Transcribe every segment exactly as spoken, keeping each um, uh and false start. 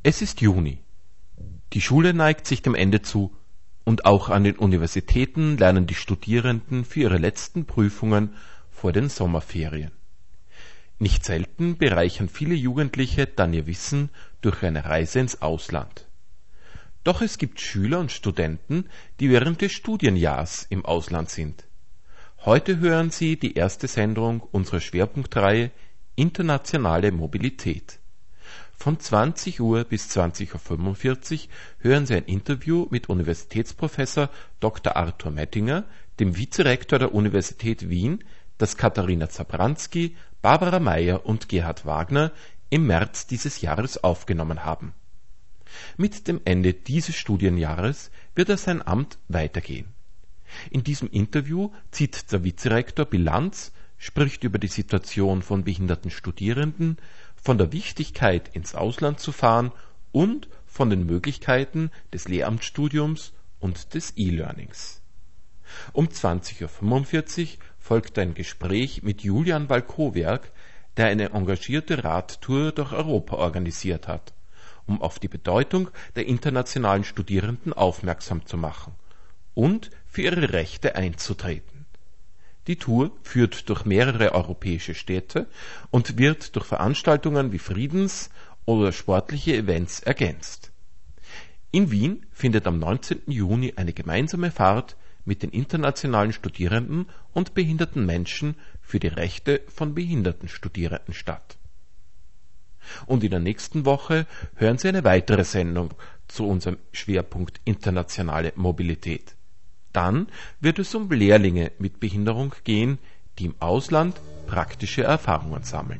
Es ist Juni. Die Schule neigt sich dem Ende zu und auch an den Universitäten lernen die Studierenden für ihre letzten Prüfungen vor den Sommerferien. Nicht selten bereichern viele Jugendliche dann ihr Wissen durch eine Reise ins Ausland. Doch es gibt Schüler und Studenten, die während des Studienjahrs im Ausland sind. Heute hören Sie die erste Sendung unserer Schwerpunktreihe Internationale Mobilität. Von zwanzig Uhr bis zwanzig Uhr fünfundvierzig hören Sie ein Interview mit Universitätsprofessor Doktor Arthur Mettinger, dem Vizerektor der Universität Wien, das Katharina Zabranski, Barbara Meyer und Gerhard Wagner im März dieses Jahres aufgenommen haben. Mit dem Ende dieses Studienjahres wird er sein Amt weitergehen. In diesem Interview zieht der Vizerektor Bilanz, spricht über die Situation von behinderten Studierenden, von der Wichtigkeit, ins Ausland zu fahren und von den Möglichkeiten des Lehramtsstudiums und des E-Learnings. Um zwanzig Uhr fünfundvierzig folgt ein Gespräch mit Julian Walkowiak, der eine engagierte Radtour durch Europa organisiert hat, um auf die Bedeutung der internationalen Studierenden aufmerksam zu machen und für ihre Rechte einzutreten. Die Tour führt durch mehrere europäische Städte und wird durch Veranstaltungen wie Friedens- oder sportliche Events ergänzt. In Wien findet am neunzehnten Juni eine gemeinsame Fahrt mit den internationalen Studierenden und behinderten Menschen für die Rechte von behinderten Studierenden statt. Und in der nächsten Woche hören Sie eine weitere Sendung zu unserem Schwerpunkt Internationale Mobilität. Dann wird es um Lehrlinge mit Behinderung gehen, die im Ausland praktische Erfahrungen sammeln.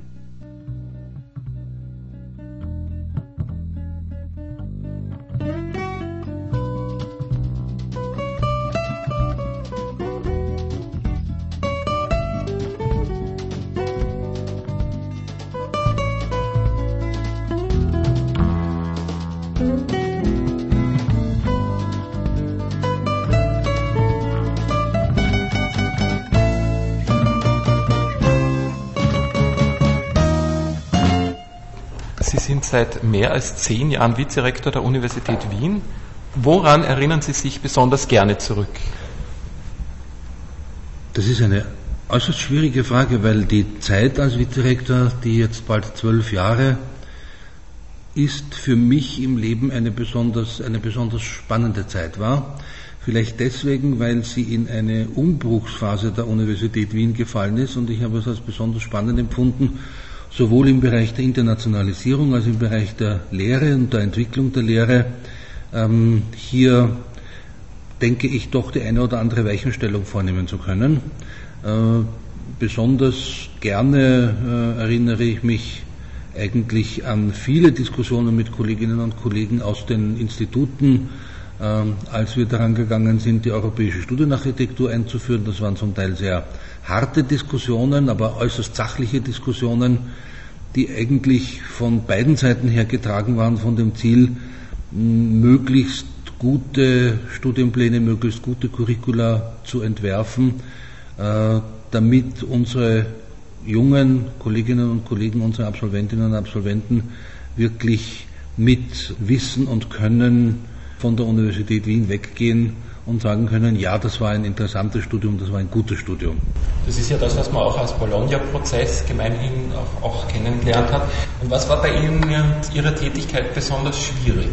Sie sind seit mehr als zehn Jahren Vizerektor der Universität Wien. Woran erinnern Sie sich besonders gerne zurück? Das ist eine äußerst schwierige Frage, weil die Zeit als Vizerektor, die jetzt bald zwölf Jahre ist, für mich im Leben eine besonders, eine besonders spannende Zeit war. Vielleicht deswegen, weil sie in eine Umbruchsphase der Universität Wien gefallen ist, und ich habe es als besonders spannend empfunden, sowohl im Bereich der Internationalisierung als im Bereich der Lehre und der Entwicklung der Lehre ähm, hier, denke ich, doch die eine oder andere Weichenstellung vornehmen zu können. Äh, besonders gerne äh, erinnere ich mich eigentlich an viele Diskussionen mit Kolleginnen und Kollegen aus den Instituten, äh, als wir daran gegangen sind, die europäische Studienarchitektur einzuführen. Das waren zum Teil sehr harte Diskussionen, aber äußerst sachliche Diskussionen, die eigentlich von beiden Seiten her getragen waren von dem Ziel, möglichst gute Studienpläne, möglichst gute Curricula zu entwerfen, damit unsere jungen Kolleginnen und Kollegen, unsere Absolventinnen und Absolventen wirklich mit Wissen und Können von der Universität Wien weggehen und sagen können, ja, das war ein interessantes Studium, das war ein gutes Studium. Das ist ja das, was man auch als Bologna-Prozess gemeinhin auch, auch kennengelernt hat. Und was war bei Ihnen und Ihrer Tätigkeit besonders schwierig?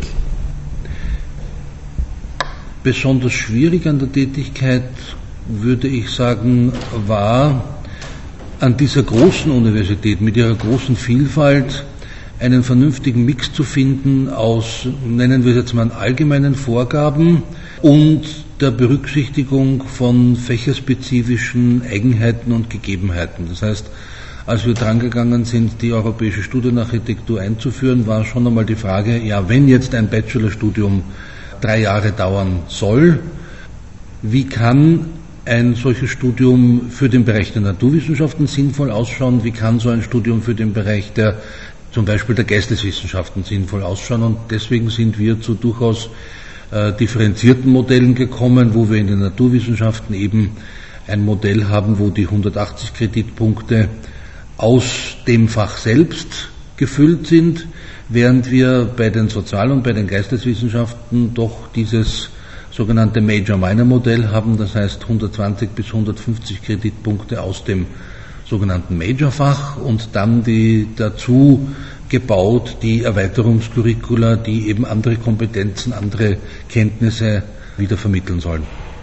Besonders schwierig an der Tätigkeit, würde ich sagen, war an dieser großen Universität mit ihrer großen Vielfalt einen vernünftigen Mix zu finden aus, nennen wir es jetzt mal, allgemeinen Vorgaben und der Berücksichtigung von fächerspezifischen Eigenheiten und Gegebenheiten. Das heißt, als wir drangegangen sind, die europäische Studienarchitektur einzuführen, war schon einmal die Frage, ja, wenn jetzt ein Bachelorstudium drei Jahre dauern soll, wie kann ein solches Studium für den Bereich der Naturwissenschaften sinnvoll ausschauen, wie kann so ein Studium für den Bereich der zum Beispiel der Geisteswissenschaften sinnvoll ausschauen, und deswegen sind wir zu durchaus äh, differenzierten Modellen gekommen, wo wir in den Naturwissenschaften eben ein Modell haben, wo die hundertachtzig Kreditpunkte aus dem Fach selbst gefüllt sind, während wir bei den Sozial- und bei den Geisteswissenschaften doch dieses sogenannte Major-Minor-Modell haben, das heißt hundertzwanzig bis hundertfünfzig Kreditpunkte aus dem sogenannten Major-Fach und dann die dazu gebaut die Erweiterungscurricula, die eben andere Kompetenzen, andere Kenntnisse wieder vermitteln sollen.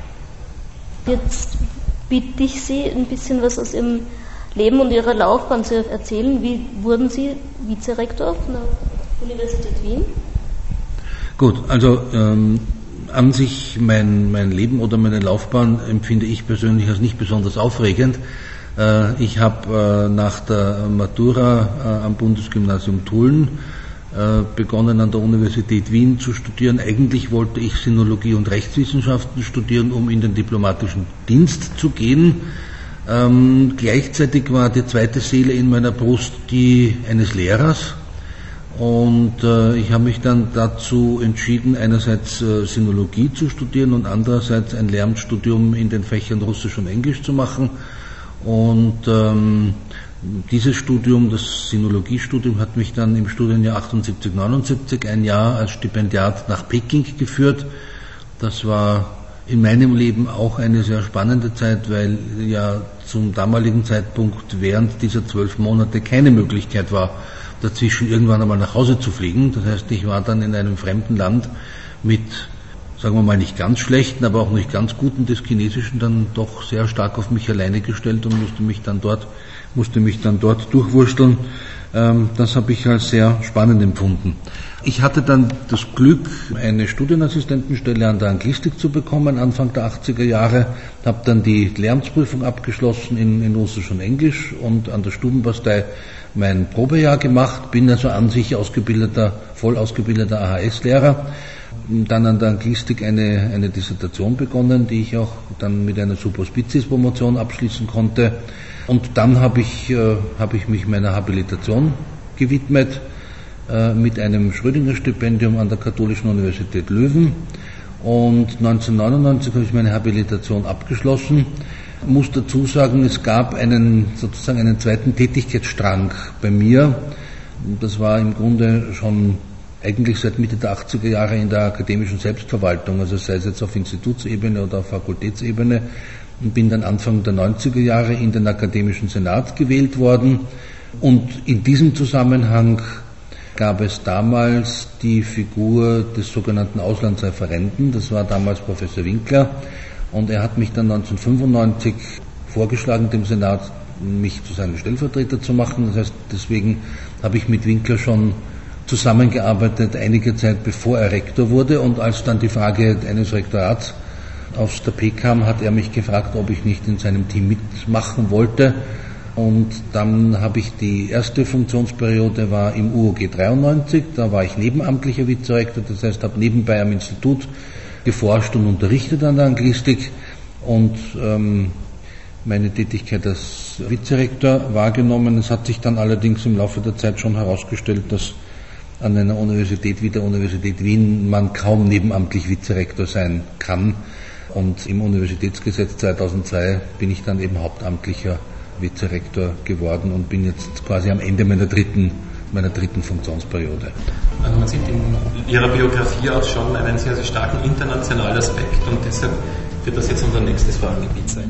Jetzt bitte ich Sie, ein bisschen was aus Ihrem Leben und Ihrer Laufbahn zu erzählen. Wie wurden Sie Vizerektor von der Universität Wien? Gut, also ähm, an sich mein, mein Leben oder meine Laufbahn empfinde ich persönlich als nicht besonders aufregend. Äh, ich habe äh, nach der Matura äh, am Bundesgymnasium Tulln äh, begonnen an der Universität Wien zu studieren. Eigentlich wollte ich Sinologie und Rechtswissenschaften studieren, um in den diplomatischen Dienst zu gehen. Ähm, gleichzeitig war die zweite Seele in meiner Brust die eines Lehrers. Und äh, ich habe mich dann dazu entschieden, einerseits äh, Sinologie zu studieren und andererseits ein Lehramtsstudium in den Fächern Russisch und Englisch zu machen. Und ähm, dieses Studium, das Sinologiestudium, hat mich dann im Studienjahr achtundsiebzig neunundsiebzig ein Jahr als Stipendiat nach Peking geführt. Das war in meinem Leben auch eine sehr spannende Zeit, weil ja zum damaligen Zeitpunkt während dieser zwölf Monate keine Möglichkeit war, dazwischen irgendwann einmal nach Hause zu fliegen. Das heißt, ich war dann in einem fremden Land mit, sagen wir mal, nicht ganz schlechten, aber auch nicht ganz guten des Chinesischen dann doch sehr stark auf mich alleine gestellt und musste mich dann dort, musste mich dann dort durchwursteln. Das habe ich als sehr spannend empfunden. Ich hatte dann das Glück, eine Studienassistentenstelle an der Anglistik zu bekommen, Anfang der achtziger Jahre, habe dann die Lehramtsprüfung abgeschlossen in, in Russisch und Englisch und an der Stubenbastei mein Probejahr gemacht, bin also an sich ausgebildeter, voll ausgebildeter A H S-Lehrer, dann an der Anglistik eine, eine Dissertation begonnen, die ich auch dann mit einer Superspizies-Promotion abschließen konnte. Und dann habe ich, äh, habe ich mich meiner Habilitation gewidmet äh, mit einem Schrödinger-Stipendium an der Katholischen Universität Löwen. Und neunzehnhundertneunundneunzig habe ich meine Habilitation abgeschlossen. Ich muss dazu sagen, es gab einen, sozusagen einen zweiten Tätigkeitsstrang bei mir. Das war im Grunde schon eigentlich seit Mitte der achtziger Jahre in der akademischen Selbstverwaltung, also sei es jetzt auf Institutsebene oder auf Fakultätsebene. Und bin dann Anfang der neunziger Jahre in den akademischen Senat gewählt worden. Und in diesem Zusammenhang gab es damals die Figur des sogenannten Auslandsreferenten. Das war damals Professor Winkler. Und er hat mich dann neunzehnhundertfünfundneunzig vorgeschlagen, dem Senat mich zu seinem Stellvertreter zu machen. Das heißt, deswegen habe ich mit Winkler schon zusammengearbeitet, einige Zeit bevor er Rektor wurde. Und als dann die Frage eines Rektorats aufs Tapet kam, hat er mich gefragt, ob ich nicht in seinem Team mitmachen wollte. Und dann habe ich die erste Funktionsperiode war im U O G dreiundneunzig, da war ich nebenamtlicher Vizerektor, das heißt, habe nebenbei am Institut geforscht und unterrichtet an der Anglistik und ähm, meine Tätigkeit als Vizerektor wahrgenommen. Es hat sich dann allerdings im Laufe der Zeit schon herausgestellt, dass an einer Universität wie der Universität Wien man kaum nebenamtlich Vizerektor sein kann. Und im Universitätsgesetz zweitausendzwei bin ich dann eben hauptamtlicher Vizerektor geworden und bin jetzt quasi am Ende meiner dritten, meiner dritten Funktionsperiode. Also man sieht in Ihrer Biografie auch schon einen sehr, sehr starken internationalen Aspekt und deshalb wird das jetzt unser nächstes Fragengebiet sein.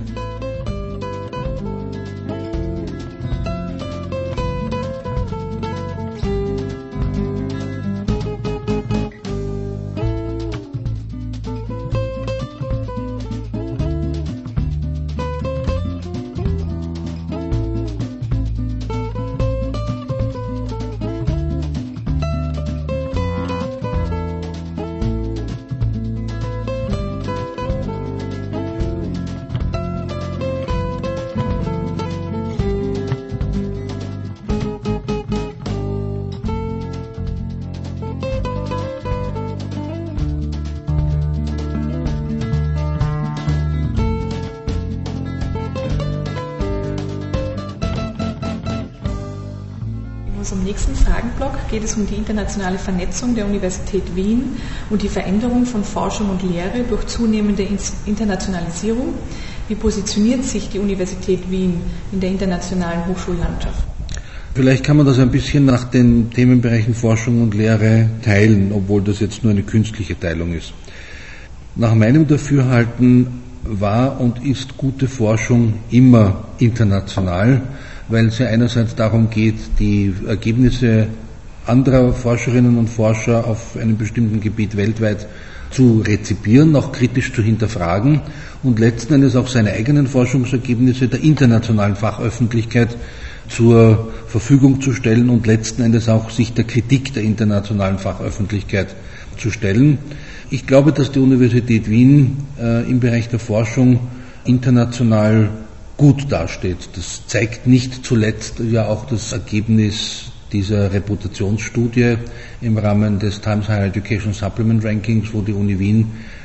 In unserem nächsten Fragenblock geht es um die internationale Vernetzung der Universität Wien und die Veränderung von Forschung und Lehre durch zunehmende Internationalisierung. Wie positioniert sich die Universität Wien in der internationalen Hochschullandschaft? Vielleicht kann man das ein bisschen nach den Themenbereichen Forschung und Lehre teilen, obwohl das jetzt nur eine künstliche Teilung ist. Nach meinem Dafürhalten war und ist gute Forschung immer international, weil es ja einerseits darum geht, die Ergebnisse anderer Forscherinnen und Forscher auf einem bestimmten Gebiet weltweit zu rezipieren, auch kritisch zu hinterfragen und letzten Endes auch seine eigenen Forschungsergebnisse der internationalen Fachöffentlichkeit zur Verfügung zu stellen und letzten Endes auch sich der Kritik der internationalen Fachöffentlichkeit zu stellen. Ich glaube, dass die Universität Wien äh, im Bereich der Forschung international gut dasteht. Das zeigt nicht zuletzt ja auch das Ergebnis dieser Reputationsstudie im Rahmen des Times Higher Education Supplement Rankings, wo die Uni Wien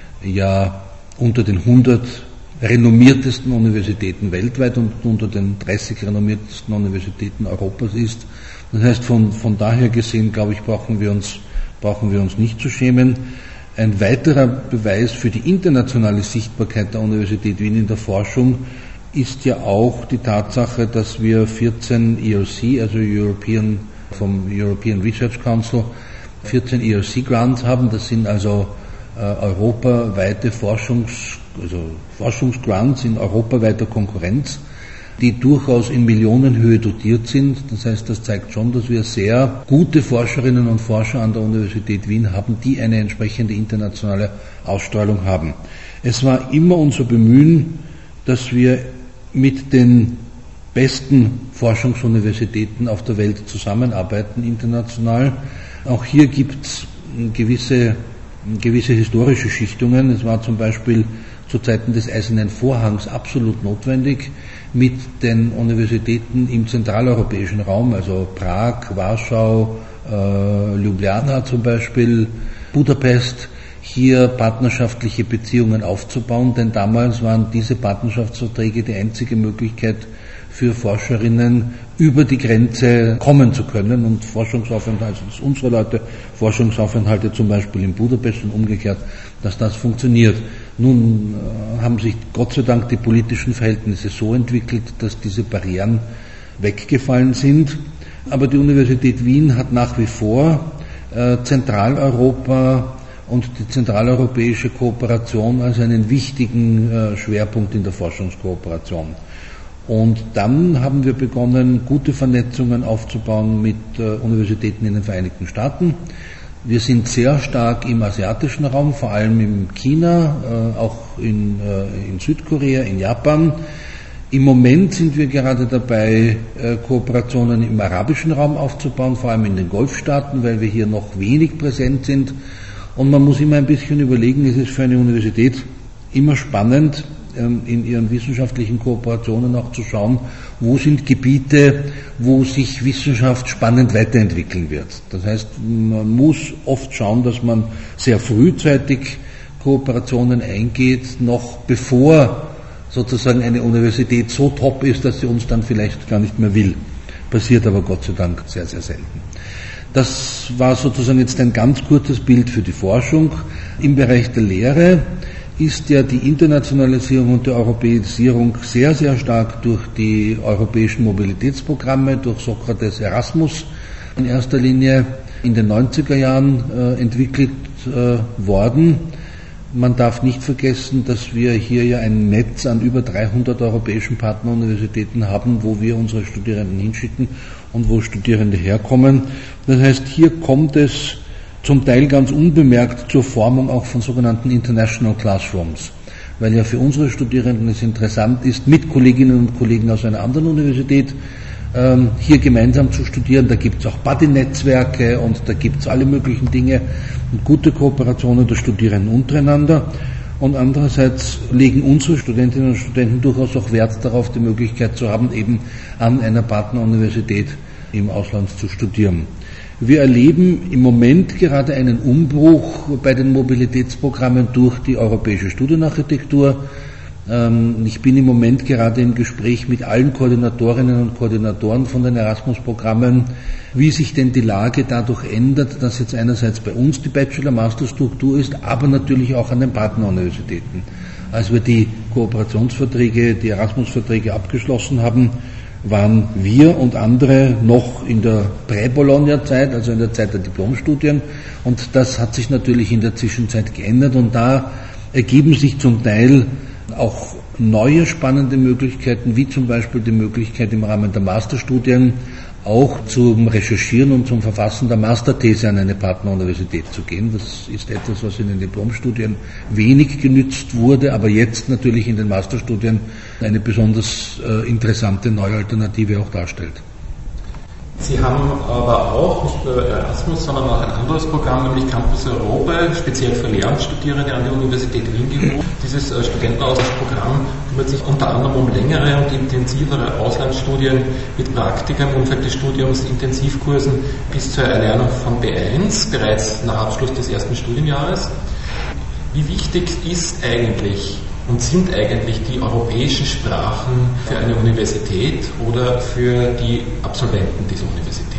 ja unter den hundert renommiertesten Universitäten weltweit und unter den dreißig renommiertesten Universitäten Europas ist. Das heißt, von, von daher gesehen, glaube ich, brauchen wir uns, brauchen wir uns nicht zu schämen. Ein weiterer Beweis für die internationale Sichtbarkeit der Universität Wien in der Forschung ist ja auch die Tatsache, dass wir vierzehn E R C, also European, vom European Research Council, vierzehn E R C Grants haben. Das sind also äh, europaweite Forschungs, also Forschungsgrants in europaweiter Konkurrenz, die durchaus in Millionenhöhe dotiert sind. Das heißt, das zeigt schon, dass wir sehr gute Forscherinnen und Forscher an der Universität Wien haben, die eine entsprechende internationale Ausstrahlung haben. Es war immer unser Bemühen, dass wir mit den besten Forschungsuniversitäten auf der Welt zusammenarbeiten, international. Auch hier gibt es gewisse, gewisse historische Schichtungen. Es war zum Beispiel zu Zeiten des Eisernen Vorhangs absolut notwendig, mit den Universitäten im zentraleuropäischen Raum, also Prag, Warschau, äh, Ljubljana zum Beispiel, Budapest, hier partnerschaftliche Beziehungen aufzubauen, denn damals waren diese Partnerschaftsverträge die einzige Möglichkeit für Forscherinnen, über die Grenze kommen zu können und Forschungsaufenthalte, also unsere Leute, Forschungsaufenthalte zum Beispiel in Budapest und umgekehrt, dass das funktioniert. Nun äh, haben sich Gott sei Dank die politischen Verhältnisse so entwickelt, dass diese Barrieren weggefallen sind, aber die Universität Wien hat nach wie vor äh, Zentraleuropa und die zentraleuropäische Kooperation als einen wichtigen äh, Schwerpunkt in der Forschungskooperation. Und dann haben wir begonnen, gute Vernetzungen aufzubauen mit äh, Universitäten in den Vereinigten Staaten. Wir sind sehr stark im asiatischen Raum, vor allem in China, äh, auch in, äh, in Südkorea, in Japan. Im Moment sind wir gerade dabei, äh, Kooperationen im arabischen Raum aufzubauen, vor allem in den Golfstaaten, weil wir hier noch wenig präsent sind. Und man muss immer ein bisschen überlegen, es ist für eine Universität immer spannend, in ihren wissenschaftlichen Kooperationen auch zu schauen, wo sind Gebiete, wo sich Wissenschaft spannend weiterentwickeln wird. Das heißt, man muss oft schauen, dass man sehr frühzeitig Kooperationen eingeht, noch bevor sozusagen eine Universität so top ist, dass sie uns dann vielleicht gar nicht mehr will. Passiert aber Gott sei Dank sehr, sehr selten. Das war sozusagen jetzt ein ganz kurzes Bild für die Forschung. Im Bereich der Lehre ist ja die Internationalisierung und die Europäisierung sehr, sehr stark durch die europäischen Mobilitätsprogramme, durch Sokrates Erasmus in erster Linie in den neunziger Jahren äh, entwickelt äh, worden. Man darf nicht vergessen, dass wir hier ja ein Netz an über dreihundert europäischen Partneruniversitäten haben, wo wir unsere Studierenden hinschicken und wo Studierende herkommen. Das heißt, hier kommt es zum Teil ganz unbemerkt zur Formung auch von sogenannten International Classrooms, weil ja für unsere Studierenden es interessant ist, mit Kolleginnen und Kollegen aus einer anderen Universität ähm, hier gemeinsam zu studieren. Da gibt es auch Buddy-Netzwerke und da gibt es alle möglichen Dinge und gute Kooperationen der Studierenden untereinander. Und andererseits legen unsere Studentinnen und Studenten durchaus auch Wert darauf, die Möglichkeit zu haben, eben an einer Partneruniversität im Ausland zu studieren. Wir erleben im Moment gerade einen Umbruch bei den Mobilitätsprogrammen durch die europäische Studienarchitektur. Ich bin im Moment gerade im Gespräch mit allen Koordinatorinnen und Koordinatoren von den Erasmus-Programmen, wie sich denn die Lage dadurch ändert, dass jetzt einerseits bei uns die Bachelor-Master-Struktur ist, aber natürlich auch an den Partneruniversitäten. Als wir die Kooperationsverträge, die Erasmus-Verträge abgeschlossen haben, waren wir und andere noch in der Prä-Bologna-Zeit, also in der Zeit der Diplomstudien, und das hat sich natürlich in der Zwischenzeit geändert, und da ergeben sich zum Teil auch neue spannende Möglichkeiten, wie zum Beispiel die Möglichkeit im Rahmen der Masterstudien auch zum Recherchieren und zum Verfassen der Masterthese an eine Partneruniversität zu gehen. Das ist etwas, was in den Diplomstudien wenig genützt wurde, aber jetzt natürlich in den Masterstudien eine besonders äh, interessante neue Alternative auch darstellt. Sie haben aber auch nicht nur Erasmus, sondern auch ein anderes Programm, nämlich Campus Europa, speziell für Lehramtsstudierende an der Universität Wien gehoben. Dieses Studentenaustauschprogramm kümmert sich unter anderem um längere und intensivere Auslandsstudien mit Praktika im Umfeld des Studiums, Intensivkursen bis zur Erlernung von B eins, bereits nach Abschluss des ersten Studienjahres. Wie wichtig ist eigentlich und sind eigentlich die europäischen Sprachen für eine Universität oder für die Absolventen dieser Universität?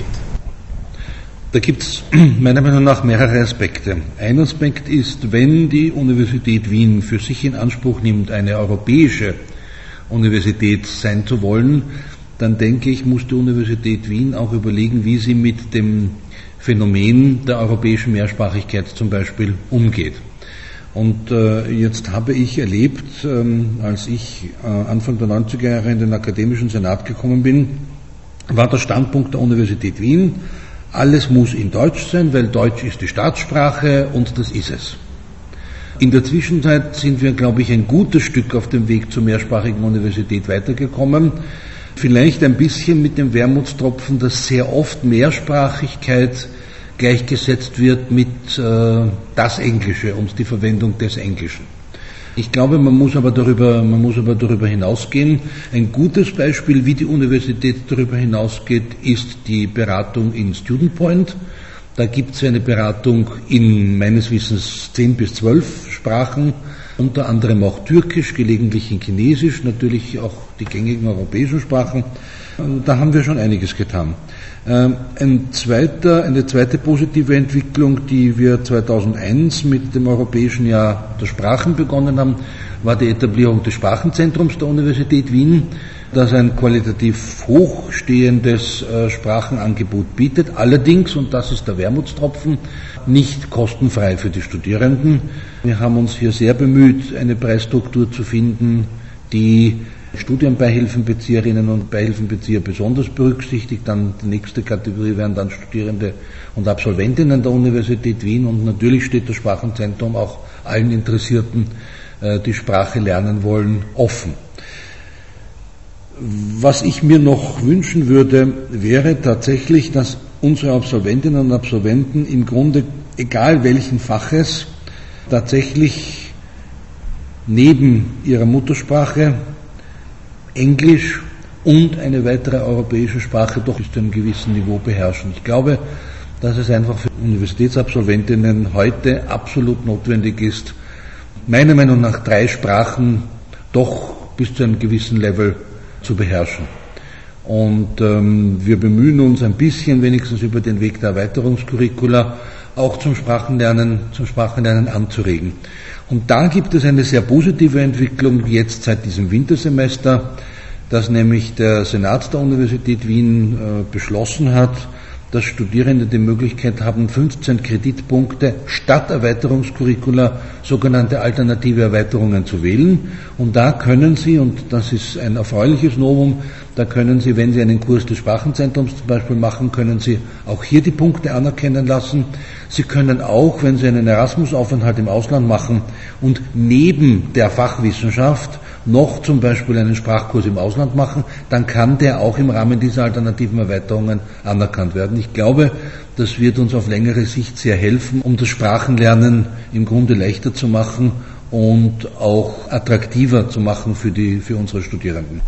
Da gibt es meiner Meinung nach mehrere Aspekte. Ein Aspekt ist, wenn die Universität Wien für sich in Anspruch nimmt, eine europäische Universität sein zu wollen, dann denke ich, muss die Universität Wien auch überlegen, wie sie mit dem Phänomen der europäischen Mehrsprachigkeit zum Beispiel umgeht. Und äh, jetzt habe ich erlebt, ähm, als ich äh, Anfang der neunziger Jahre in den akademischen Senat gekommen bin, war der Standpunkt der Universität Wien, alles muss in Deutsch sein, weil Deutsch ist die Staatssprache und das ist es. In der Zwischenzeit sind wir, glaube ich, ein gutes Stück auf dem Weg zur mehrsprachigen Universität weitergekommen. Vielleicht ein bisschen mit dem Wermutstropfen, dass sehr oft Mehrsprachigkeit gleichgesetzt wird mit äh, das Englische und die Verwendung des Englischen. Ich glaube, man muss aber darüber, man muss aber darüber hinausgehen. Ein gutes Beispiel, wie die Universität darüber hinausgeht, ist die Beratung in Student Point. Da gibt es eine Beratung in meines Wissens zehn bis zwölf Sprachen, unter anderem auch Türkisch, gelegentlich in Chinesisch, natürlich auch die gängigen europäischen Sprachen. Da haben wir schon einiges getan. Ein zweiter, eine zweite positive Entwicklung, die wir zweitausendeins mit dem Europäischen Jahr der Sprachen begonnen haben, war die Etablierung des Sprachenzentrums der Universität Wien, das ein qualitativ hochstehendes Sprachenangebot bietet, allerdings, und das ist der Wermutstropfen, nicht kostenfrei für die Studierenden. Wir haben uns hier sehr bemüht, eine Preisstruktur zu finden, die Studienbeihilfenbezieherinnen und Beihilfenbezieher besonders berücksichtigt. Dann die nächste Kategorie wären dann Studierende und Absolventinnen der Universität Wien, und natürlich steht das Sprachenzentrum auch allen Interessierten, die Sprache lernen wollen, offen. Was ich mir noch wünschen würde, wäre tatsächlich, dass unsere Absolventinnen und Absolventen im Grunde, egal welchen Faches, tatsächlich neben ihrer Muttersprache Englisch und eine weitere europäische Sprache doch bis zu einem gewissen Niveau beherrschen. Ich glaube, dass es einfach für Universitätsabsolventinnen heute absolut notwendig ist, meiner Meinung nach drei Sprachen doch bis zu einem gewissen Level zu beherrschen. Und ähm, wir bemühen uns ein bisschen, wenigstens über den Weg der Erweiterungskurricula, auch zum Sprachenlernen, zum Sprachenlernen anzuregen. Und da gibt es eine sehr positive Entwicklung jetzt seit diesem Wintersemester, dass nämlich der Senat der Universität Wien äh, beschlossen hat, dass Studierende die Möglichkeit haben, fünfzehn Kreditpunkte statt Erweiterungskurricula sogenannte alternative Erweiterungen zu wählen. Und da können Sie, und das ist ein erfreuliches Novum, da können Sie, wenn Sie einen Kurs des Sprachenzentrums zum Beispiel machen, können Sie auch hier die Punkte anerkennen lassen. Sie können auch, wenn Sie einen Erasmus-Aufenthalt im Ausland machen und neben der Fachwissenschaft noch zum Beispiel einen Sprachkurs im Ausland machen, dann kann der auch im Rahmen dieser alternativen Erweiterungen anerkannt werden. Ich glaube, das wird uns auf längere Sicht sehr helfen, um das Sprachenlernen im Grunde leichter zu machen und auch attraktiver zu machen für die, für unsere Studierenden.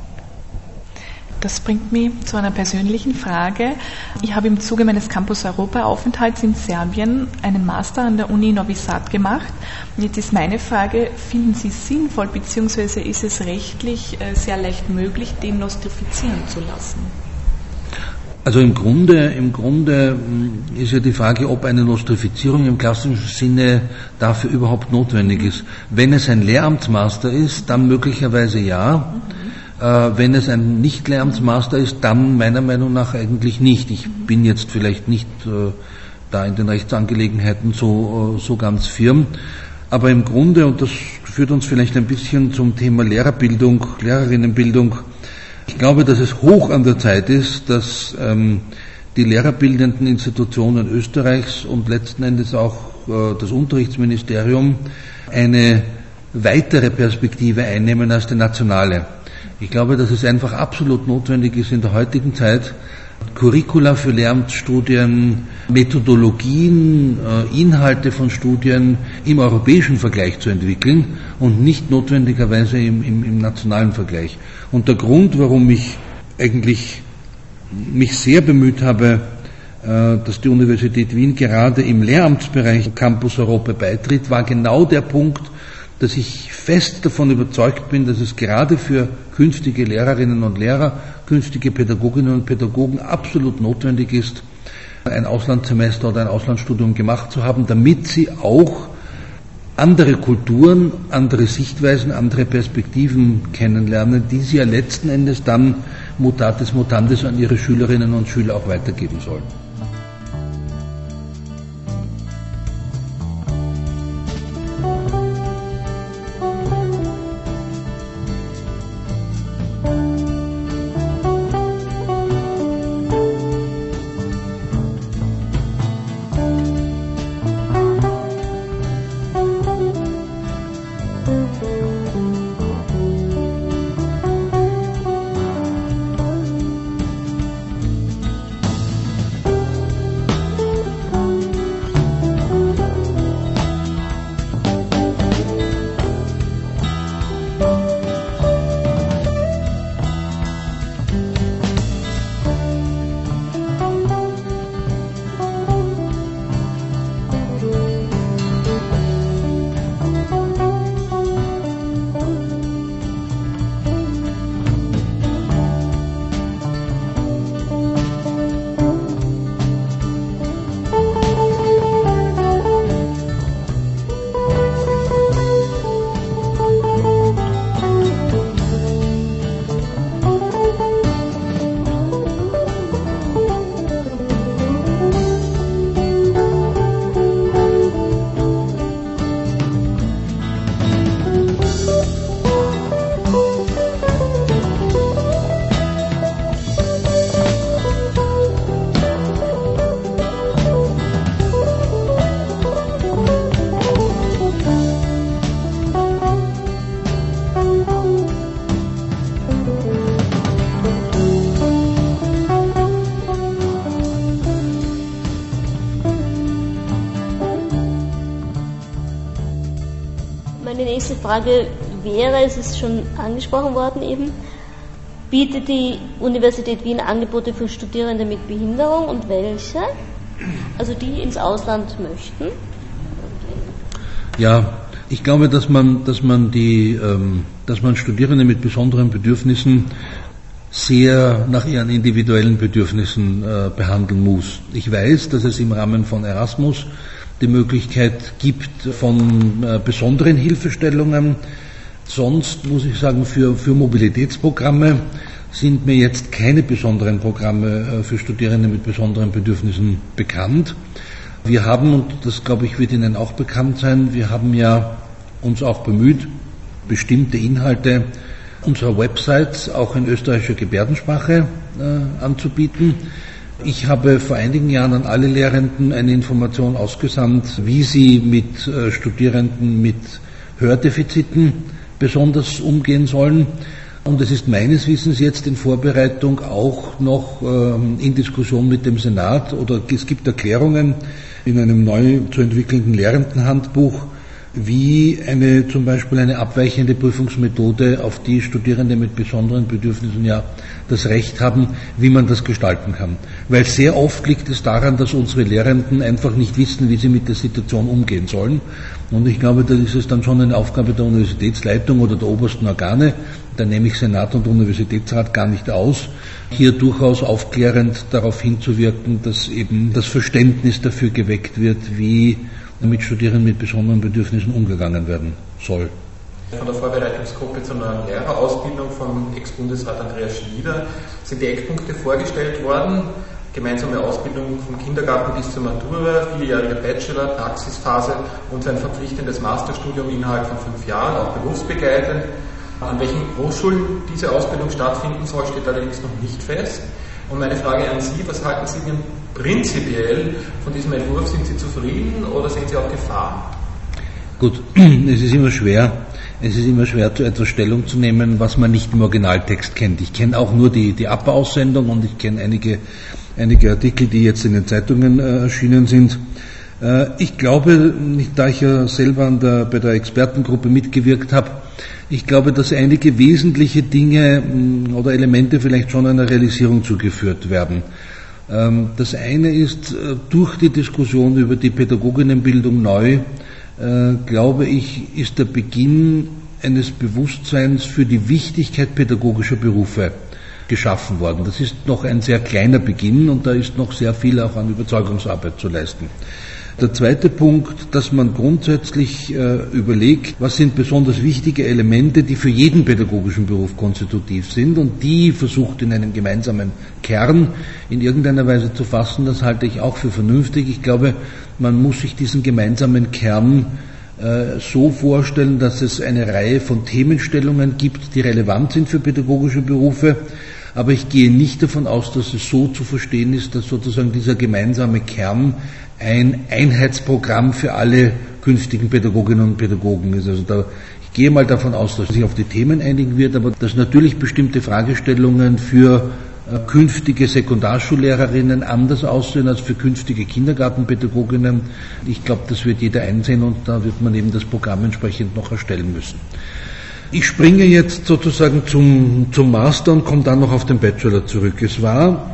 Das bringt mich zu einer persönlichen Frage. Ich habe im Zuge meines Campus Europa-Aufenthalts in Serbien einen Master an der Uni Novi Sad gemacht. Und jetzt ist meine Frage, finden Sie es sinnvoll, beziehungsweise ist es rechtlich sehr leicht möglich, den nostrifizieren zu lassen? Also im Grunde, im Grunde ist ja die Frage, ob eine Nostrifizierung im klassischen Sinne dafür überhaupt notwendig ist. Wenn es ein Lehramtsmaster ist, dann möglicherweise ja. Wenn es ein Nicht-Lehramtsmaster ist, dann meiner Meinung nach eigentlich nicht. Ich bin jetzt vielleicht nicht da in den Rechtsangelegenheiten so, so ganz firm, aber im Grunde, und das führt uns vielleicht ein bisschen zum Thema Lehrerbildung, Lehrerinnenbildung, ich glaube, dass es hoch an der Zeit ist, dass ähm, die lehrerbildenden Institutionen Österreichs und letzten Endes auch äh, das Unterrichtsministerium eine weitere Perspektive einnehmen als die nationale. Ich glaube, dass es einfach absolut notwendig ist, in der heutigen Zeit Curricula für Lehramtsstudien, Methodologien, äh, Inhalte von Studien im europäischen Vergleich zu entwickeln und nicht notwendigerweise im, im, im nationalen Vergleich. Und der Grund, warum ich eigentlich mich sehr bemüht habe, äh, dass die Universität Wien gerade im Lehramtsbereich Campus Europa beitritt, war genau der Punkt, dass ich fest davon überzeugt bin, dass es gerade für künftige Lehrerinnen und Lehrer, künftige Pädagoginnen und Pädagogen absolut notwendig ist, ein Auslandssemester oder ein Auslandsstudium gemacht zu haben, damit sie auch andere Kulturen, andere Sichtweisen, andere Perspektiven kennenlernen, die sie ja letzten Endes dann mutatis mutandis an ihre Schülerinnen und Schüler auch weitergeben sollen. Meine nächste Frage wäre, es ist schon angesprochen worden eben, bietet die Universität Wien Angebote für Studierende mit Behinderung und welche? Also die ins Ausland möchten? Ja, ich glaube, dass man, dass man die, ähm, dass man Studierende mit besonderen Bedürfnissen sehr nach ihren individuellen Bedürfnissen äh, behandeln muss. Ich weiß, dass es im Rahmen von Erasmus die Möglichkeit gibt von äh, besonderen Hilfestellungen. Sonst muss ich sagen, für, für Mobilitätsprogramme sind mir jetzt keine besonderen Programme äh, für Studierende mit besonderen Bedürfnissen bekannt. Wir haben, und das glaube ich wird Ihnen auch bekannt sein, wir haben ja uns auch bemüht, bestimmte Inhalte unserer Websites auch in österreichischer Gebärdensprache äh, anzubieten. Ich habe vor einigen Jahren an alle Lehrenden eine Information ausgesandt, wie sie mit äh, Studierenden mit Hördefiziten besonders umgehen sollen. Und es ist meines Wissens jetzt in Vorbereitung auch noch ähm, in Diskussion mit dem Senat, oder es gibt Erklärungen in einem neu zu entwickelnden Lehrendenhandbuch, wie eine zum Beispiel eine abweichende Prüfungsmethode, auf die Studierende mit besonderen Bedürfnissen ja das Recht haben, wie man das gestalten kann. Weil sehr oft liegt es daran, dass unsere Lehrenden einfach nicht wissen, wie sie mit der Situation umgehen sollen. Und ich glaube, da ist es dann schon eine Aufgabe der Universitätsleitung oder der obersten Organe, da nehme ich Senat und Universitätsrat gar nicht aus, hier durchaus aufklärend darauf hinzuwirken, dass eben das Verständnis dafür geweckt wird, wie mit Studierenden mit besonderen Bedürfnissen umgegangen werden soll. Von der Vorbereitungsgruppe zu einer Lehrerausbildung von Ex-Bundesrat Andreas Schnieder sind die Eckpunkte vorgestellt worden. Gemeinsame Ausbildung vom Kindergarten bis zur Matura, vierjährige Bachelor, Praxisphase und ein verpflichtendes Masterstudium innerhalb von fünf Jahren, auch berufsbegleitend. An welchen Hochschulen diese Ausbildung stattfinden soll, steht allerdings noch nicht fest. Und meine Frage an Sie, was halten Sie denn prinzipiell von diesem Entwurf? Sind Sie zufrieden oder sehen Sie auch Gefahren? Gut, es ist immer schwer, es ist immer schwer, zu etwas Stellung zu nehmen, was man nicht im Originaltext kennt. Ich kenne auch nur die, die A P A-Aussendung und ich kenne einige, einige Artikel, die jetzt in den Zeitungen äh, erschienen sind. Äh, ich glaube, da ich ja selber an der, bei der Expertengruppe mitgewirkt habe, ich glaube, dass einige wesentliche Dinge mh, oder Elemente vielleicht schon einer Realisierung zugeführt werden. Ähm, das eine ist, äh, durch die Diskussion über die Pädagoginnenbildung neu, Äh, glaube ich, ist der Beginn eines Bewusstseins für die Wichtigkeit pädagogischer Berufe geschaffen worden. Das ist noch ein sehr kleiner Beginn und da ist noch sehr viel auch an Überzeugungsarbeit zu leisten. Der zweite Punkt, dass man grundsätzlich äh, überlegt, was sind besonders wichtige Elemente, die für jeden pädagogischen Beruf konstitutiv sind und die versucht in einen gemeinsamen Kern in irgendeiner Weise zu fassen, das halte ich auch für vernünftig. Ich glaube, man muss sich diesen gemeinsamen Kern äh, so vorstellen, dass es eine Reihe von Themenstellungen gibt, die relevant sind für pädagogische Berufe. Aber ich gehe nicht davon aus, dass es so zu verstehen ist, dass sozusagen dieser gemeinsame Kern ein Einheitsprogramm für alle künftigen Pädagoginnen und Pädagogen ist. Also da, ich gehe mal davon aus, dass sich auf die Themen einigen wird, aber dass natürlich bestimmte Fragestellungen für äh, künftige Sekundarschullehrerinnen anders aussehen als für künftige Kindergartenpädagoginnen. Ich glaube, das wird jeder einsehen und da wird man eben das Programm entsprechend noch erstellen müssen. Ich springe jetzt sozusagen zum, zum Master und komme dann noch auf den Bachelor zurück. Es war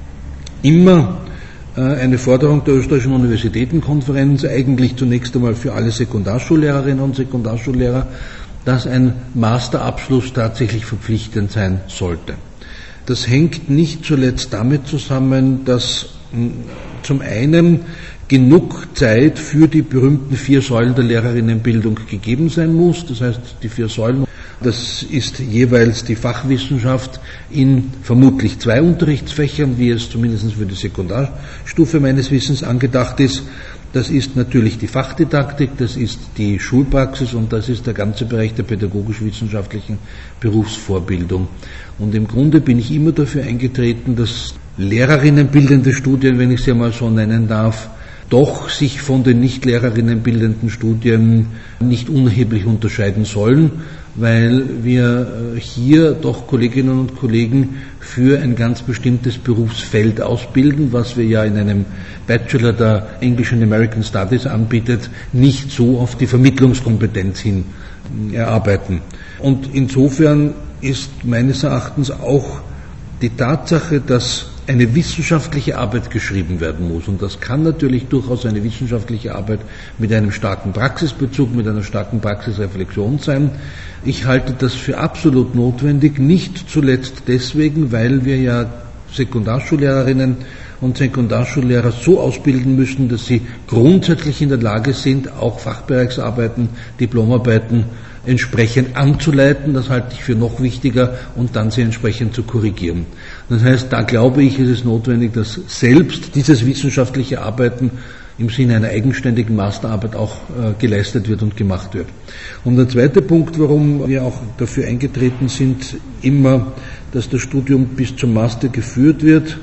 immer äh, eine Forderung der Österreichischen Universitätenkonferenz, eigentlich zunächst einmal für alle Sekundarschullehrerinnen und Sekundarschullehrer, dass ein Masterabschluss tatsächlich verpflichtend sein sollte. Das hängt nicht zuletzt damit zusammen, dass mh, zum einen genug Zeit für die berühmten vier Säulen der Lehrerinnenbildung gegeben sein muss. Das heißt, die vier Säulen, das ist jeweils die Fachwissenschaft in vermutlich zwei Unterrichtsfächern, wie es zumindest für die Sekundarstufe meines Wissens angedacht ist. Das ist natürlich die Fachdidaktik, das ist die Schulpraxis und das ist der ganze Bereich der pädagogisch-wissenschaftlichen Berufsvorbildung. Und im Grunde bin ich immer dafür eingetreten, dass Lehrerinnenbildende Studien, wenn ich sie einmal so nennen darf, doch sich von den nicht-Lehrerinnen bildenden Studien nicht unerheblich unterscheiden sollen, weil wir hier doch Kolleginnen und Kollegen für ein ganz bestimmtes Berufsfeld ausbilden, was wir ja in einem Bachelor der English and American Studies anbietet, nicht so auf die Vermittlungskompetenz hin erarbeiten. Und insofern ist meines Erachtens auch die Tatsache, dass eine wissenschaftliche Arbeit geschrieben werden muss. Und das kann natürlich durchaus eine wissenschaftliche Arbeit mit einem starken Praxisbezug, mit einer starken Praxisreflexion sein. Ich halte das für absolut notwendig, nicht zuletzt deswegen, weil wir ja Sekundarschullehrerinnen und Sekundarschullehrer so ausbilden müssen, dass sie grundsätzlich in der Lage sind, auch Fachbereichsarbeiten, Diplomarbeiten entsprechend anzuleiten, das halte ich für noch wichtiger, und dann sie entsprechend zu korrigieren. Das heißt, da glaube ich, ist es notwendig, dass selbst dieses wissenschaftliche Arbeiten im Sinne einer eigenständigen Masterarbeit auch äh, geleistet wird und gemacht wird. Und der zweite Punkt, warum wir auch dafür eingetreten sind, immer, dass das Studium bis zum Master geführt wird,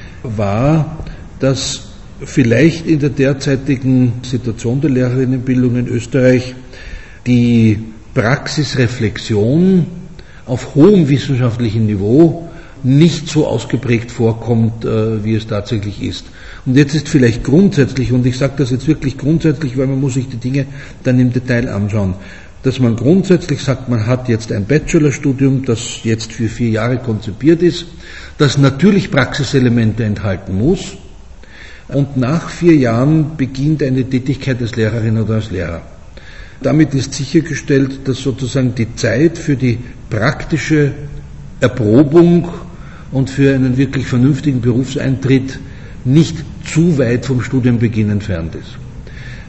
war, dass vielleicht in der derzeitigen Situation der Lehrerinnenbildung in Österreich die Praxisreflexion auf hohem wissenschaftlichen Niveau nicht so ausgeprägt vorkommt, äh, wie es tatsächlich ist. Und jetzt ist vielleicht grundsätzlich, und ich sage das jetzt wirklich grundsätzlich, weil man muss sich die Dinge dann im Detail anschauen, dass man grundsätzlich sagt, man hat jetzt ein Bachelorstudium, das jetzt für vier Jahre konzipiert ist, das natürlich Praxiselemente enthalten muss, und nach vier Jahren beginnt eine Tätigkeit als Lehrerin oder als Lehrer. Damit ist sichergestellt, dass sozusagen die Zeit für die praktische Erprobung und für einen wirklich vernünftigen Berufseintritt nicht zu weit vom Studienbeginn entfernt ist.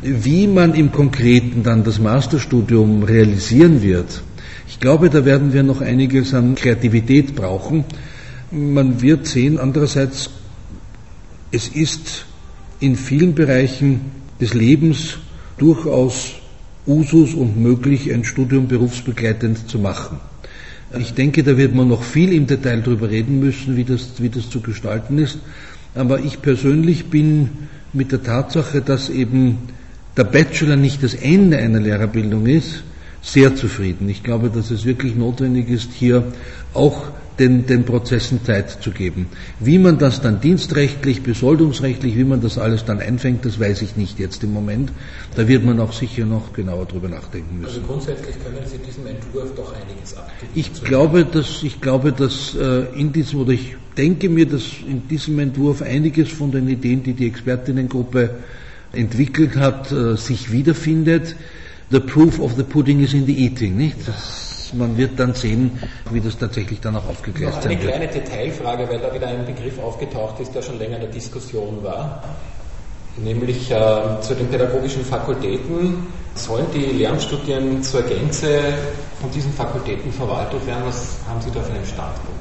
Wie man im Konkreten dann das Masterstudium realisieren wird, ich glaube, da werden wir noch einiges an Kreativität brauchen. Man wird sehen, andererseits, es ist in vielen Bereichen des Lebens durchaus Usus und möglich, ein Studium berufsbegleitend zu machen. Ich denke, da wird man noch viel im Detail darüber reden müssen, wie das, wie das zu gestalten ist. Aber ich persönlich bin mit der Tatsache, dass eben der Bachelor nicht das Ende einer Lehrerbildung ist, sehr zufrieden. Ich glaube, dass es wirklich notwendig ist, hier auch den, den Prozessen Zeit zu geben. Wie man das dann dienstrechtlich, besoldungsrechtlich, wie man das alles dann einfängt, das weiß ich nicht jetzt im Moment. Da wird man auch sicher noch genauer drüber nachdenken müssen. Also grundsätzlich können Sie diesem Entwurf doch einiges abgeben. Ich glaube, dass, ich glaube, dass äh, in diesem, oder ich denke mir, dass in diesem Entwurf einiges von den Ideen, die die Expertinnengruppe entwickelt hat, äh, sich wiederfindet. The proof of the pudding is in the eating, nicht? Das, man wird dann sehen, wie das tatsächlich dann auch aufgegleist sein wird. Eine kleine Detailfrage, weil da wieder ein Begriff aufgetaucht ist, der schon länger in der Diskussion war, nämlich äh, zu den pädagogischen Fakultäten. Sollen die Lehramtsstudien zur Gänze von diesen Fakultäten verwaltet werden? Was haben Sie da für einen Standpunkt?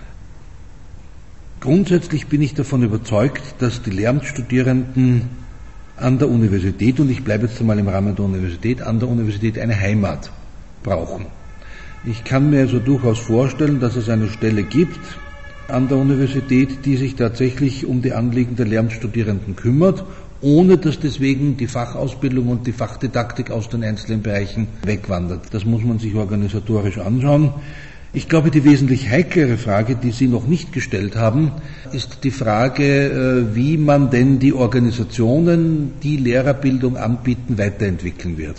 Grundsätzlich bin ich davon überzeugt, dass die Lehramtsstudierenden an der Universität, und ich bleibe jetzt einmal im Rahmen der Universität, an der Universität eine Heimat brauchen. Ich kann mir also durchaus vorstellen, dass es eine Stelle gibt an der Universität, die sich tatsächlich um die Anliegen der Lehramtsstudierenden kümmert, ohne dass deswegen die Fachausbildung und die Fachdidaktik aus den einzelnen Bereichen wegwandert. Das muss man sich organisatorisch anschauen. Ich glaube, die wesentlich heiklere Frage, die Sie noch nicht gestellt haben, ist die Frage, wie man denn die Organisationen, die Lehrerbildung anbieten, weiterentwickeln wird.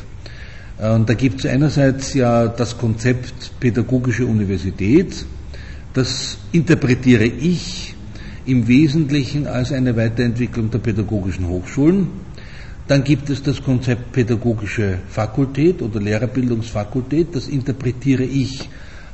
Und da gibt es einerseits ja das Konzept pädagogische Universität. Das interpretiere ich im Wesentlichen als eine Weiterentwicklung der pädagogischen Hochschulen. Dann gibt es das Konzept pädagogische Fakultät oder Lehrerbildungsfakultät. Das interpretiere ich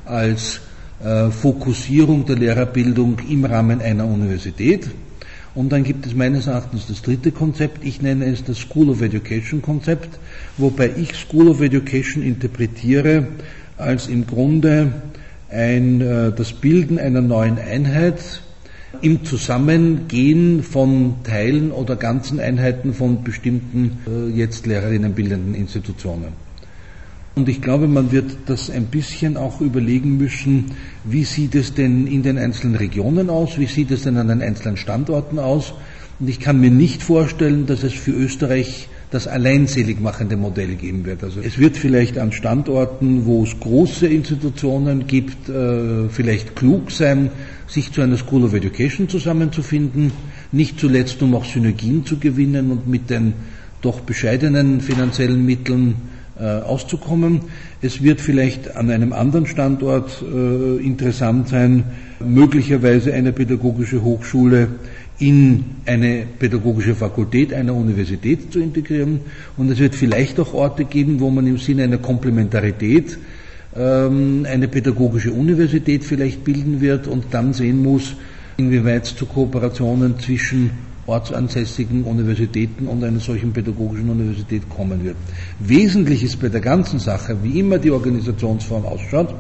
als äh, Fokussierung der Lehrerbildung im Rahmen einer Universität. Und dann gibt es meines Erachtens das dritte Konzept, ich nenne es das School of Education Konzept, wobei ich School of Education interpretiere als im Grunde ein, äh, das Bilden einer neuen Einheit im Zusammengehen von Teilen oder ganzen Einheiten von bestimmten äh, jetzt Lehrerinnen bildenden Institutionen. Und ich glaube, man wird das ein bisschen auch überlegen müssen, wie sieht es denn in den einzelnen Regionen aus, wie sieht es denn an den einzelnen Standorten aus. Und ich kann mir nicht vorstellen, dass es für Österreich das alleinselig machende Modell geben wird. Also es wird vielleicht an Standorten, wo es große Institutionen gibt, äh, vielleicht klug sein, sich zu einer School of Education zusammenzufinden, nicht zuletzt um auch Synergien zu gewinnen und mit den doch bescheidenen finanziellen Mitteln auszukommen. Es wird vielleicht an einem anderen Standort äh, interessant sein, möglicherweise eine pädagogische Hochschule in eine pädagogische Fakultät einer Universität zu integrieren. Und es wird vielleicht auch Orte geben, wo man im Sinne einer Komplementarität ähm, eine pädagogische Universität vielleicht bilden wird und dann sehen muss, inwieweit es zu Kooperationen zwischen ortsansässigen Universitäten und einer solchen pädagogischen Universität kommen wird. Wesentlich ist bei der ganzen Sache, wie immer die Organisationsform ausschaut,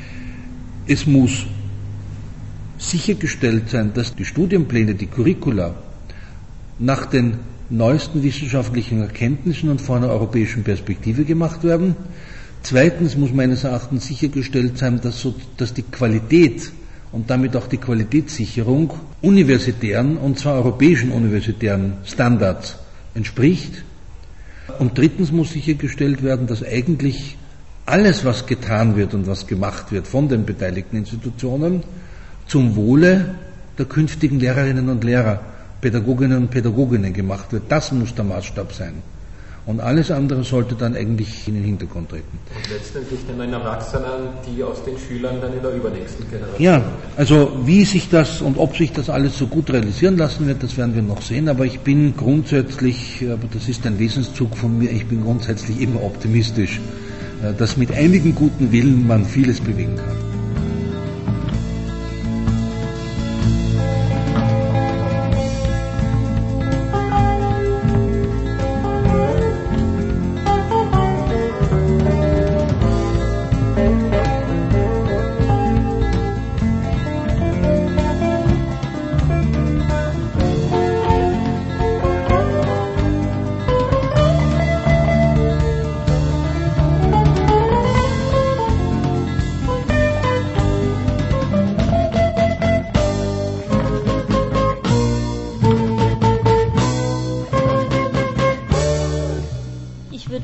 es muss sichergestellt sein, dass die Studienpläne, die Curricula nach den neuesten wissenschaftlichen Erkenntnissen und vor einer europäischen Perspektive gemacht werden. Zweitens muss meines Erachtens sichergestellt sein, dass, so, dass die Qualität und damit auch die Qualitätssicherung universitären, und zwar europäischen universitären Standards entspricht. Und drittens muss sichergestellt werden, dass eigentlich alles, was getan wird und was gemacht wird von den beteiligten Institutionen, zum Wohle der künftigen Lehrerinnen und Lehrer, Pädagoginnen und Pädagoginnen gemacht wird. Das muss der Maßstab sein. Und alles andere sollte dann eigentlich in den Hintergrund treten. Und letztendlich dann den Erwachsenen, die aus den Schülern dann in der übernächsten Generation. Ja, also wie sich das und ob sich das alles so gut realisieren lassen wird, das werden wir noch sehen. Aber ich bin grundsätzlich, aber das ist ein Wesenszug von mir, ich bin grundsätzlich immer optimistisch, dass mit einigem guten Willen man vieles bewegen kann.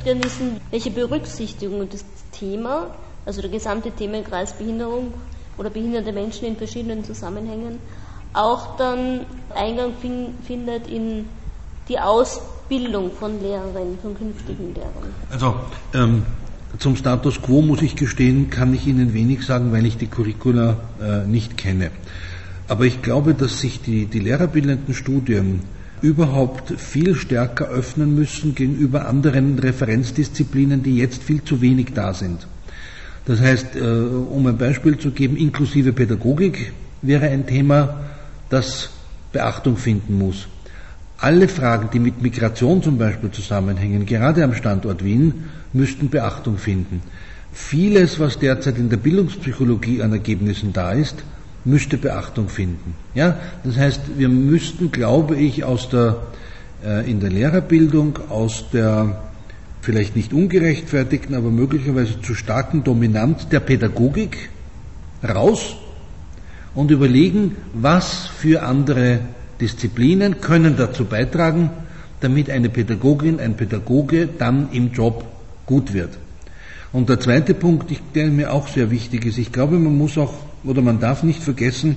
gerne wissen, welche Berücksichtigung das Thema, also der gesamte Themenkreis Behinderung oder behinderte Menschen in verschiedenen Zusammenhängen, auch dann Eingang fin- findet in die Ausbildung von Lehrerinnen, von künftigen Lehrern. Also ähm, zum Status quo muss ich gestehen, kann ich Ihnen wenig sagen, weil ich die Curricula äh, nicht kenne. Aber ich glaube, dass sich die, die lehrerbildenden Studien überhaupt viel stärker öffnen müssen gegenüber anderen Referenzdisziplinen, die jetzt viel zu wenig da sind. Das heißt, äh, um ein Beispiel zu geben, inklusive Pädagogik wäre ein Thema, das Beachtung finden muss. Alle Fragen, die mit Migration zum Beispiel zusammenhängen, gerade am Standort Wien, müssten Beachtung finden. Vieles, was derzeit in der Bildungspsychologie an Ergebnissen da ist, müsste Beachtung finden. Ja, das heißt, wir müssten, glaube ich, aus der, äh, in der Lehrerbildung, aus der vielleicht nicht ungerechtfertigten, aber möglicherweise zu starken Dominanz der Pädagogik raus und überlegen, was für andere Disziplinen können dazu beitragen, damit eine Pädagogin, ein Pädagoge dann im Job gut wird. Und der zweite Punkt, der mir auch sehr wichtig ist, ich glaube, man muss auch, oder man darf nicht vergessen,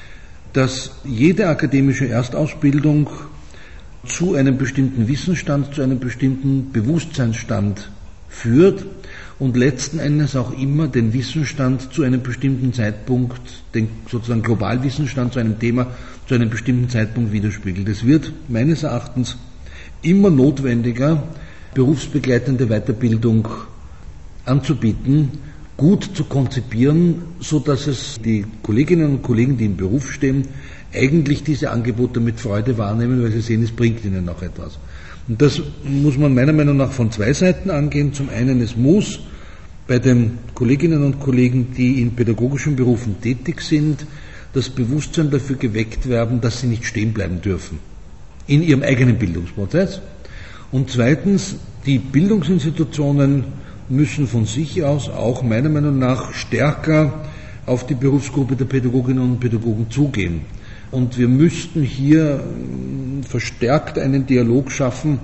dass jede akademische Erstausbildung zu einem bestimmten Wissensstand, zu einem bestimmten Bewusstseinsstand führt und letzten Endes auch immer den Wissensstand zu einem bestimmten Zeitpunkt, den sozusagen Globalwissensstand zu einem Thema, zu einem bestimmten Zeitpunkt widerspiegelt. Es wird meines Erachtens immer notwendiger, berufsbegleitende Weiterbildung anzubieten, gut zu konzipieren, so dass es die Kolleginnen und Kollegen, die im Beruf stehen, eigentlich diese Angebote mit Freude wahrnehmen, weil sie sehen, es bringt ihnen auch etwas. Und das muss man meiner Meinung nach von zwei Seiten angehen. Zum einen, es muss bei den Kolleginnen und Kollegen, die in pädagogischen Berufen tätig sind, das Bewusstsein dafür geweckt werden, dass sie nicht stehen bleiben dürfen in ihrem eigenen Bildungsprozess. Und zweitens, die Bildungsinstitutionen müssen von sich aus auch meiner Meinung nach stärker auf die Berufsgruppe der Pädagoginnen und Pädagogen zugehen. Und wir müssten hier verstärkt einen Dialog schaffen,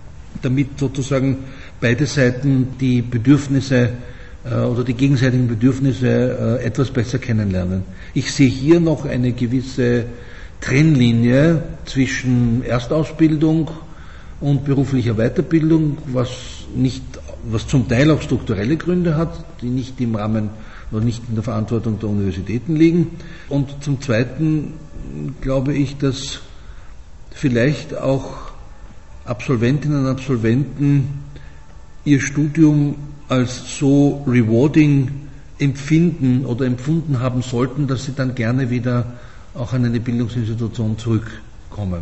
damit sozusagen beide Seiten die Bedürfnisse äh, oder die gegenseitigen Bedürfnisse äh, etwas besser kennenlernen. Ich sehe hier noch eine gewisse Trennlinie zwischen Erstausbildung und beruflicher Weiterbildung, was nicht, was zum Teil auch strukturelle Gründe hat, die nicht im Rahmen oder nicht in der Verantwortung der Universitäten liegen. Und zum Zweiten glaube ich, dass vielleicht auch Absolventinnen und Absolventen ihr Studium als so rewarding empfinden oder empfunden haben sollten, dass sie dann gerne wieder auch an eine Bildungsinstitution zurückkommen.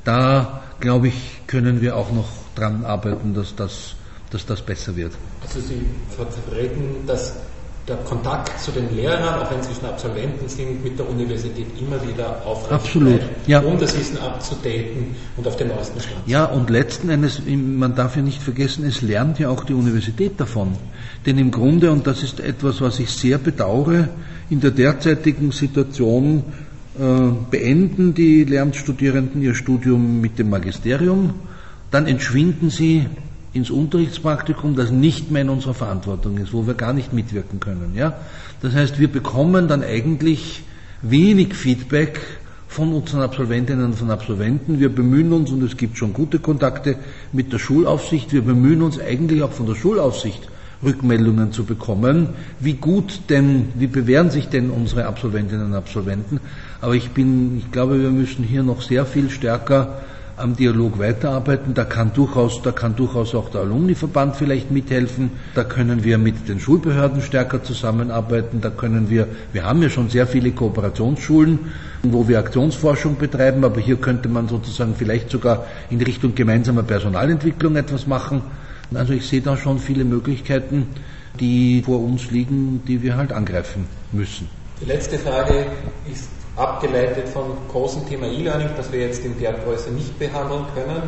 Da, glaube ich, können wir auch noch dran arbeiten, dass das, dass das besser wird. Also Sie vertreten, dass der Kontakt zu den Lehrern, auch wenn sie schon Absolventen sind, mit der Universität immer wieder aufrecht Absolut, bleibt, ja. um das Wissen abzudaten und auf den neuesten Stand zu Ja, und letzten Endes, man darf ja nicht vergessen, es lernt ja auch die Universität davon. Denn im Grunde, und das ist etwas, was ich sehr bedauere, in der derzeitigen Situation äh, beenden die Lehramtsstudierenden ihr Studium mit dem Magisterium, dann entschwinden sie ins Unterrichtspraktikum, das nicht mehr in unserer Verantwortung ist, wo wir gar nicht mitwirken können. Ja? Das heißt, wir bekommen dann eigentlich wenig Feedback von unseren Absolventinnen und von Absolventen. Wir bemühen uns, und es gibt schon gute Kontakte mit der Schulaufsicht, wir bemühen uns eigentlich auch von der Schulaufsicht Rückmeldungen zu bekommen, wie gut denn, wie bewähren sich denn unsere Absolventinnen und Absolventen. Aber ich bin, ich glaube, wir müssen hier noch sehr viel stärker am Dialog weiterarbeiten. Da kann durchaus, da kann durchaus auch der Alumni-Verband vielleicht mithelfen. Da können wir mit den Schulbehörden stärker zusammenarbeiten. Da können wir, wir haben ja schon sehr viele Kooperationsschulen, wo wir Aktionsforschung betreiben, aber hier könnte man sozusagen vielleicht sogar in Richtung gemeinsamer Personalentwicklung etwas machen. Also ich sehe da schon viele Möglichkeiten, die vor uns liegen, die wir halt angreifen müssen. Die letzte Frage ist abgeleitet vom großen Thema E-Learning, das wir jetzt in der Größe nicht behandeln können,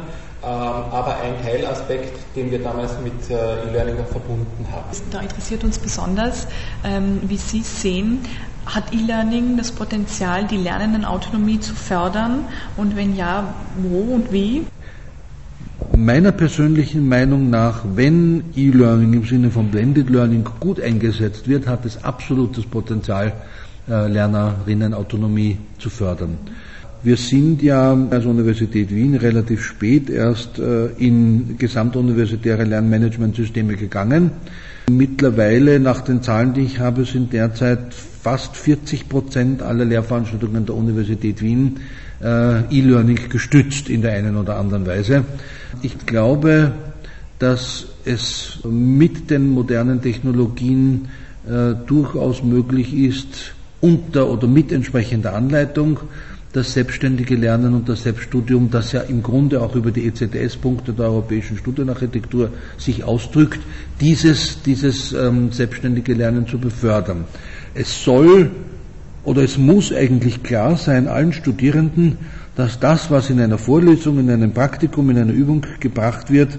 aber ein Teilaspekt, den wir damals mit E-Learning verbunden haben. Da interessiert uns besonders, wie Sie sehen, hat E-Learning das Potenzial, die Lernendenautonomie zu fördern und wenn ja, wo und wie? meiner persönlichen Meinung nach, wenn E-Learning im Sinne von Blended Learning gut eingesetzt wird, hat es absolutes Potenzial, Lernerinnenautonomie zu fördern. Wir sind ja als Universität Wien relativ spät erst in gesamtuniversitäre Lernmanagementsysteme gegangen. Mittlerweile, nach den Zahlen, die ich habe, sind derzeit fast vierzig Prozent aller Lehrveranstaltungen der Universität Wien E-Learning gestützt in der einen oder anderen Weise. Ich glaube, dass es mit den modernen Technologien äh, durchaus möglich ist, unter oder mit entsprechender Anleitung, das selbstständige Lernen und das Selbststudium, das ja im Grunde auch über die E C T S-Punkte der europäischen Studienarchitektur sich ausdrückt, dieses, dieses ähm, selbstständige Lernen zu befördern. Es soll oder es muss eigentlich klar sein allen Studierenden, dass das, was in einer Vorlesung, in einem Praktikum, in einer Übung gebracht wird,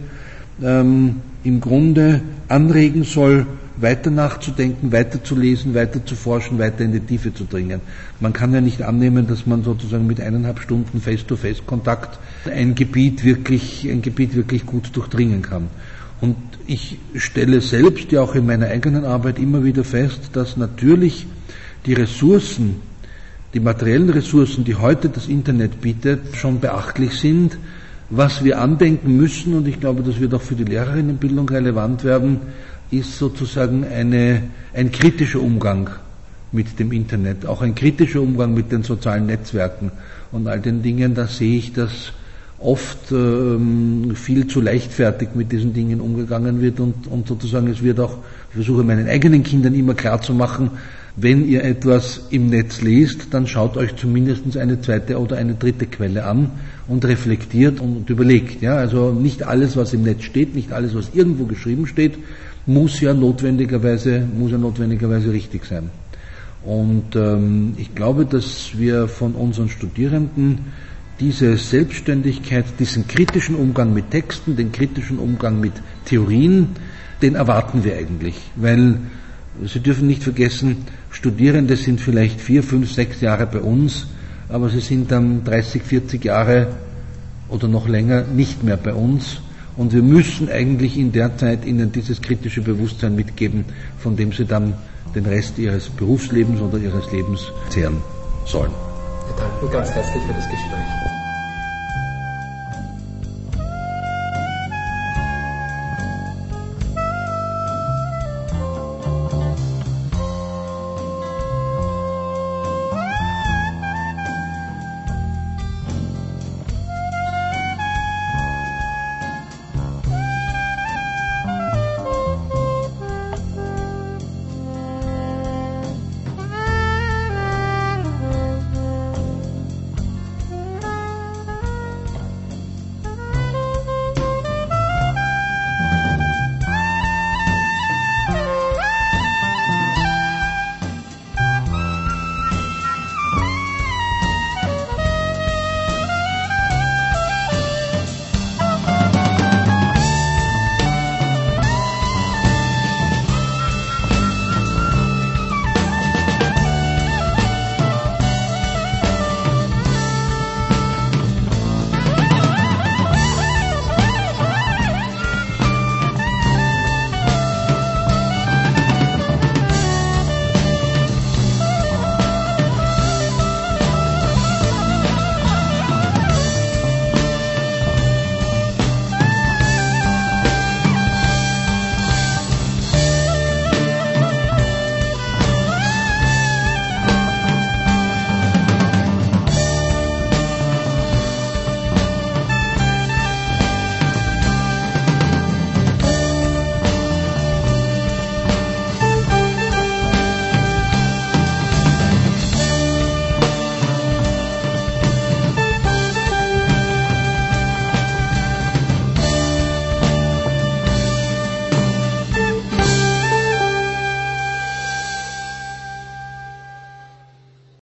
ähm, im Grunde anregen soll, weiter nachzudenken, weiter zu lesen, weiter zu forschen, weiter in die Tiefe zu dringen. Man kann ja nicht annehmen, dass man sozusagen mit eineinhalb Stunden Face-to-Face-Kontakt ein Gebiet wirklich, ein Gebiet wirklich gut durchdringen kann. Und ich stelle selbst ja auch in meiner eigenen Arbeit immer wieder fest, dass natürlich die Ressourcen, die materiellen Ressourcen, die heute das Internet bietet, schon beachtlich sind. Was wir andenken müssen, und ich glaube, das wird auch für die Lehrerinnenbildung relevant werden, ist sozusagen eine, ein kritischer Umgang mit dem Internet, auch ein kritischer Umgang mit den sozialen Netzwerken und all den Dingen. Da sehe ich, dass oft ähm, viel zu leichtfertig mit diesen Dingen umgegangen wird und, und sozusagen es wird auch, ich versuche meinen eigenen Kindern immer klar zu machen, wenn ihr etwas im Netz lest, dann schaut euch zumindest eine zweite oder eine dritte Quelle an und reflektiert und überlegt. Ja, also nicht alles, was im Netz steht, nicht alles, was irgendwo geschrieben steht, muss ja notwendigerweise, muss ja notwendigerweise richtig sein. Und ähm, ich glaube, dass wir von unseren Studierenden diese Selbstständigkeit, diesen kritischen Umgang mit Texten, den kritischen Umgang mit Theorien, den erwarten wir eigentlich, weil Sie dürfen nicht vergessen, Studierende sind vielleicht vier, fünf, sechs Jahre bei uns, aber sie sind dann dreißig, vierzig Jahre oder noch länger nicht mehr bei uns. Und wir müssen eigentlich in der Zeit ihnen dieses kritische Bewusstsein mitgeben, von dem sie dann den Rest ihres Berufslebens oder ihres Lebens zehren sollen. Wir danken ganz herzlich für das Gespräch.